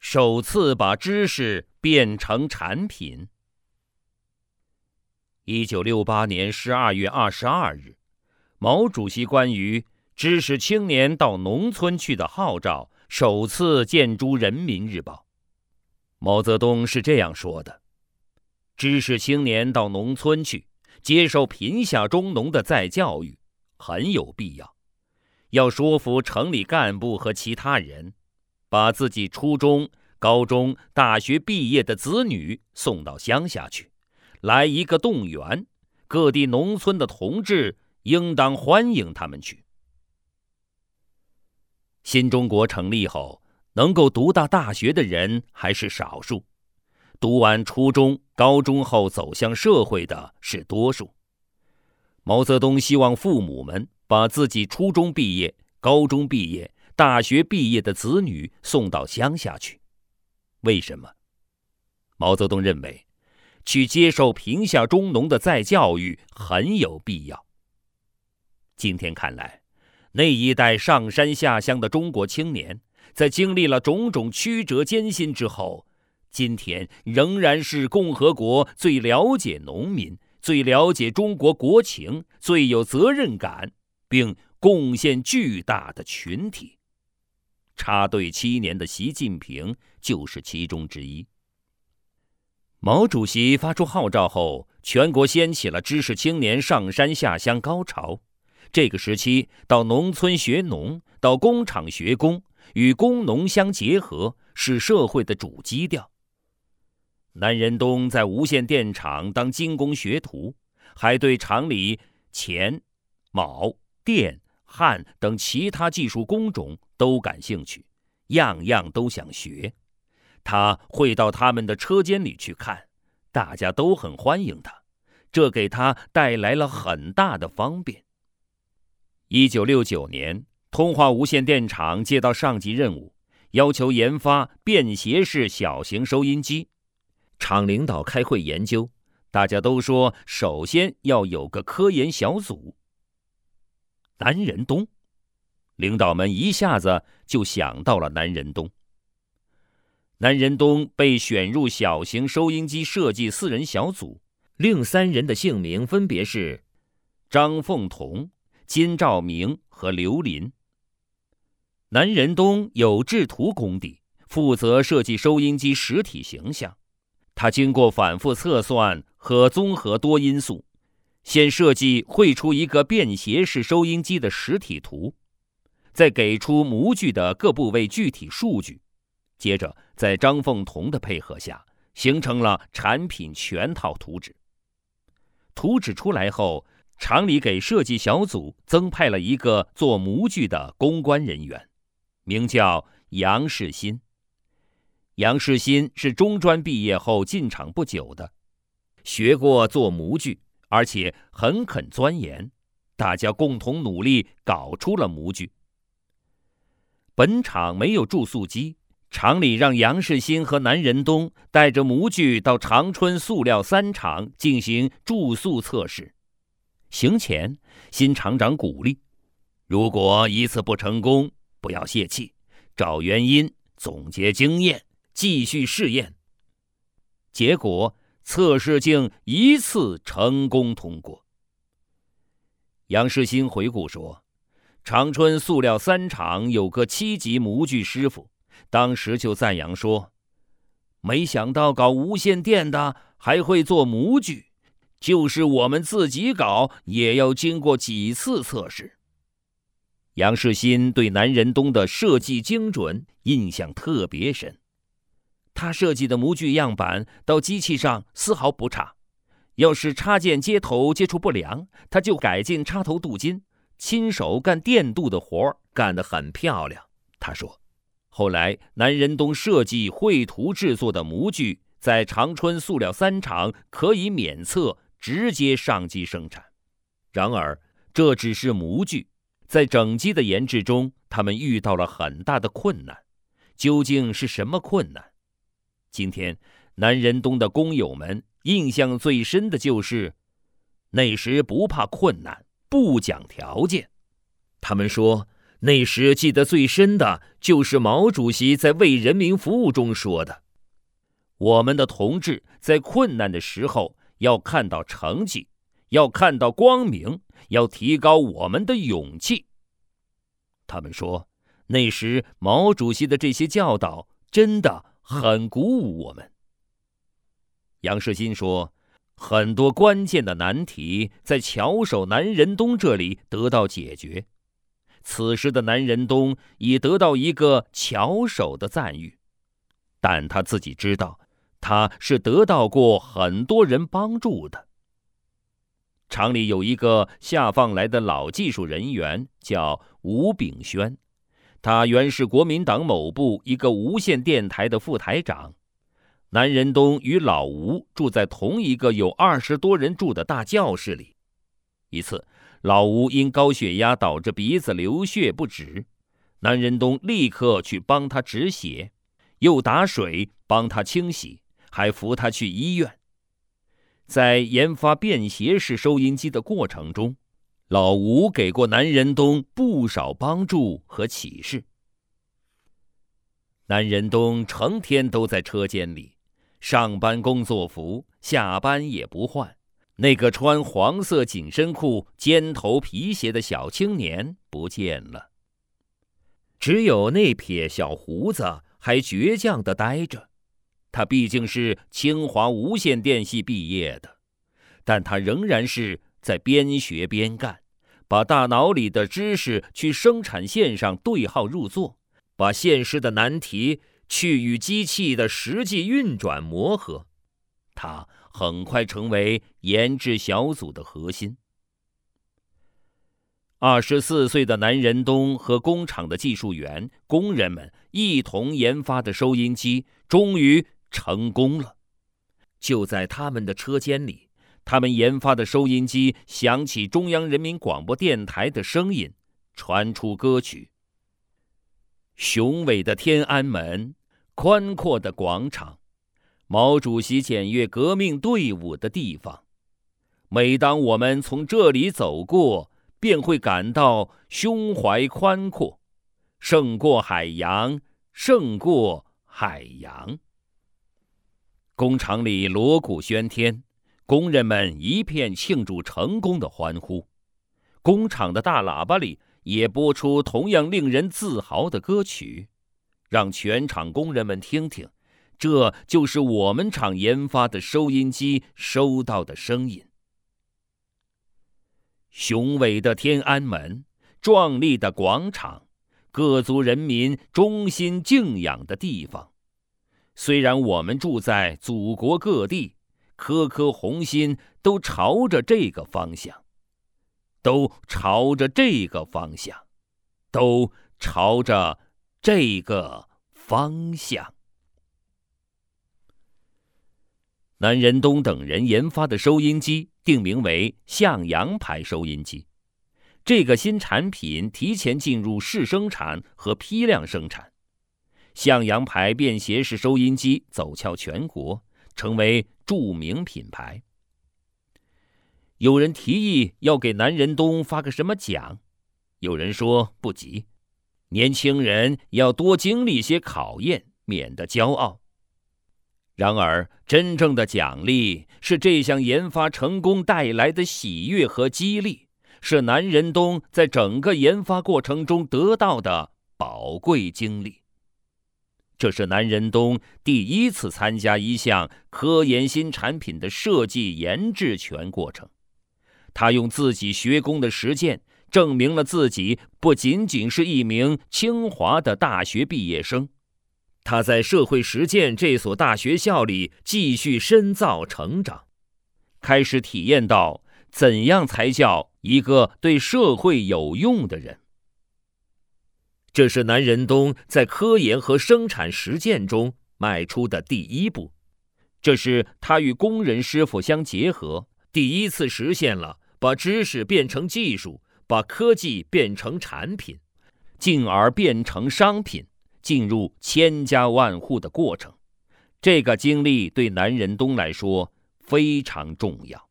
首次把知识变成产品。1968年12月22日，毛主席关于知识青年到农村去的号召首次见诸人民日报。毛泽东是这样说的：知识青年到农村去，接受贫下中农的再教育，很有必要。要说服城里干部和其他人，把自己初中、高中、大学毕业的子女送到乡下去，来一个动员，各地农村的同志应当欢迎他们去。新中国成立后，能够读到大学的人还是少数，读完初中、高中后走向社会的是多数。毛泽东希望父母们把自己初中毕业、高中毕业、大学毕业的子女送到乡下去。为什么？毛泽东认为，去接受贫下中农的再教育很有必要。今天看来，那一代上山下乡的中国青年，在经历了种种曲折艰辛之后，今天仍然是共和国最了解农民、最了解中国国情、最有责任感并贡献巨大的群体。插队7年的习近平就是其中之一。毛主席发出号召后，全国掀起了知识青年上山下乡高潮。这个时期，到农村学农，到工厂学工，与工农相结合，是社会的主基调。南仁东在无线电厂当精工学徒，还对厂里钳、铆、电、焊等其他技术工种都感兴趣，样样都想学。他会到他们的车间里去看，大家都很欢迎他，这给他带来了很大的方便。1969年，通化无线电厂接到上级任务，要求研发便携式小型收音机。厂领导开会研究，大家都说首先要有个科研小组。南仁东，领导们一下子就想到了南仁东。南仁东被选入小型收音机设计4人小组，另3人的姓名分别是张凤同、金兆明和刘林。南仁东有制图功底，负责设计收音机实体形象。他经过反复测算和综合多因素，先设计绘出一个便携式收音机的实体图，再给出模具的各部位具体数据，接着在张凤同的配合下，形成了产品全套图纸。图纸出来后，厂里给设计小组增派了一个做模具的公关人员，名叫杨世新。杨世新是中专毕业后进厂不久的，学过做模具，而且很肯钻研，大家共同努力搞出了模具。本厂没有注塑机，厂里让杨世新和南仁东带着模具到长春塑料3厂进行注塑测试。行前，新厂长鼓励，如果一次不成功，不要泄气，找原因，总结经验，继续试验。结果测试竟一次成功通过。杨世新回顾说，长春塑料3厂有个7级模具师傅，当时就赞扬说，没想到搞无线电的还会做模具，就是我们自己搞也要经过几次测试。杨世新对南仁东的设计精准印象特别深，他设计的模具样板到机器上丝毫不差，要是插件接头接触不良，他就改进插头镀金，亲手干电镀的活干得很漂亮。他说，后来南仁东设计绘图制作的模具在长春塑料3厂可以免测直接上机生产。然而这只是模具，在整机的研制中，他们遇到了很大的困难。究竟是什么困难？今天南仁东的工友们印象最深的就是那时不怕困难，不讲条件。他们说， 那时记得最深的就是毛主席在《为人民服务》中说的：我们的同志在困难的时候要看到成绩，要看到光明，要提高我们的勇气。他们说，那时毛主席的这些教导真的很鼓舞我们。杨世新说，很多关键的难题在巧手南仁东这里得到解决。此时的南仁东已得到一个巧手的赞誉，但他自己知道，他是得到过很多人帮助的。厂里有一个下放来的老技术人员，叫吴炳轩，他原是国民党某部一个无线电台的副台长。南仁东与老吴住在同一个有20多人住的大教室里。一次，老吴因高血压导致鼻子流血不止，南仁东立刻去帮他止血，又打水帮他清洗，还扶他去医院。在研发便携式收音机的过程中，老吴给过南仁东不少帮助和启示。南仁东成天都在车间里，上班工作服，下班也不换。那个穿黄色紧身裤、尖头皮鞋的小青年不见了，只有那撇小胡子还倔强地待着。他毕竟是清华无线电系毕业的，但他仍然是在边学边干，把大脑里的知识去生产线上对号入座，把现实的难题去与机器的实际运转磨合。他很快成为研制小组的核心。24岁的南仁东和工厂的技术员、工人们一同研发的收音机终于成功了。就在他们的车间里，他们研发的收音机响起中央人民广播电台的声音，传出歌曲。雄伟的天安门，宽阔的广场，毛主席检阅革命队伍的地方。每当我们从这里走过，便会感到胸怀宽阔，胜过海洋，胜过海洋。工厂里锣鼓喧天，工人们一片庆祝成功的欢呼。工厂的大喇叭里也播出同样令人自豪的歌曲，让全厂工人们听听，这就是我们厂研发的收音机收到的声音。雄伟的天安门，壮丽的广场，各族人民衷心敬仰的地方。虽然我们住在祖国各地，颗颗红心都朝着这个方向，都朝着这个方向，都朝着这个方向。南仁东等人研发的收音机定名为向阳牌收音机。这个新产品提前进入试生产和批量生产。向阳牌便携式收音机走俏全国，成为著名品牌。有人提议要给南仁东发个什么奖，有人说不急，年轻人要多经历些考验，免得骄傲。然而，真正的奖励是这项研发成功带来的喜悦和激励，是南仁东在整个研发过程中得到的宝贵经历。这是南仁东第一次参加一项科研新产品的设计研制全过程。他用自己学工的实践，证明了自己不仅仅是一名清华的大学毕业生。他在社会实践这所大学校里继续深造成长，开始体验到怎样才叫一个对社会有用的人。这是南仁东在科研和生产实践中迈出的第一步，这是他与工人师傅相结合，第一次实现了把知识变成技术，把科技变成产品，进而变成商品，进入千家万户的过程。这个经历对南仁东来说非常重要。